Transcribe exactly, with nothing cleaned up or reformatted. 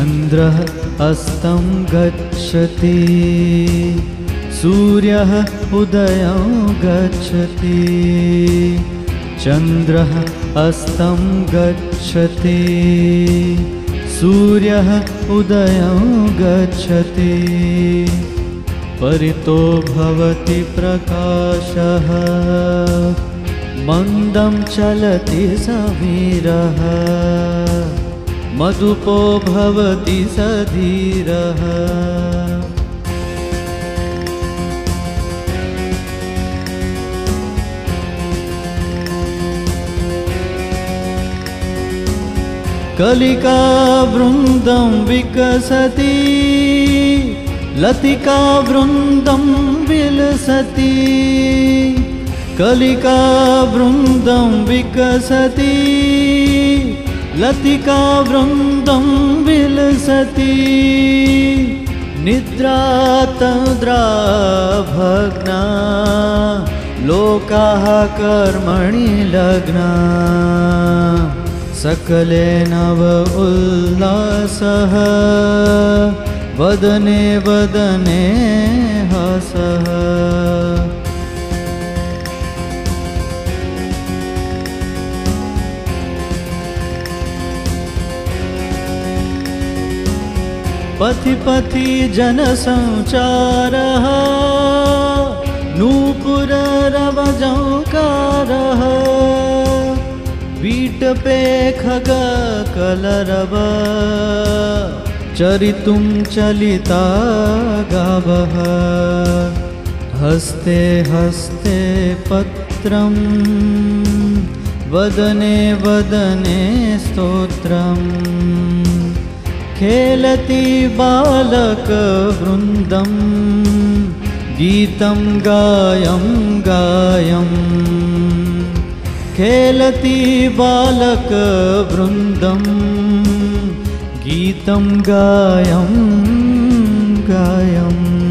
चन्द्रः अस्तं गच्छति सूर्यः उदयं गच्छति चन्द्रः अस्तं गच्छति सूर्यः उदयं गच्छति परितो भवति प्रकाशः मन्दं चलति समीरः मधुपो भवति सधीरः कलिका वृन्दं विकसति लतिका वृन्दं विलसति कलिका वृन्दं विकसति लतिका वृन्दं विलसति निद्रा तन्द्रा भग्ना लोकाः कर्मणि लग्ना सकले नव उल्लासः वदने वदने हसः पथि पथि जनसञ्चारः नूपुररवजङ्कारः वीटपे खगकलरव चरितुं चलिता गावः हस्ते हस्ते पत्रं वदने वदने स्तोत्रम् खेलति बालकवृन्दं गीतं गायं गायं खेलति बालकवृन्दं गीतं गायं गायम्